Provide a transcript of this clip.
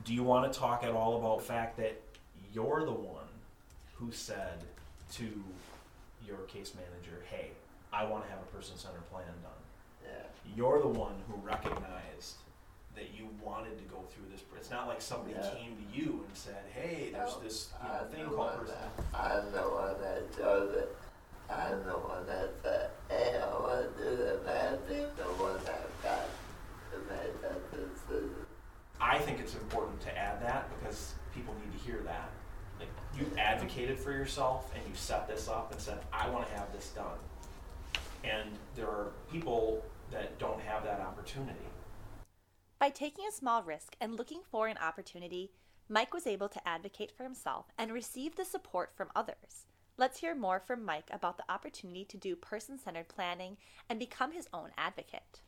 Do you want to talk at all about the fact that you're the one who said to your case manager, hey, I want to have a person-centered plan done? Yeah. You're the one who recognized that you wanted to go through this. It's not like somebody came to you and said, hey, there's this thing called person. I'm the one that chose it. I'm the one that said, hey, I want to do the bad thing. The one that got to make that decision. I think it's important to add that because people need to hear that. Like, you advocated for yourself and you set this up and said, I want to have this done. And there are people that don't have that opportunity. By taking a small risk and looking for an opportunity, Mike was able to advocate for himself and receive the support from others. Let's hear more from Mike about the opportunity to do person-centered planning and become his own advocate.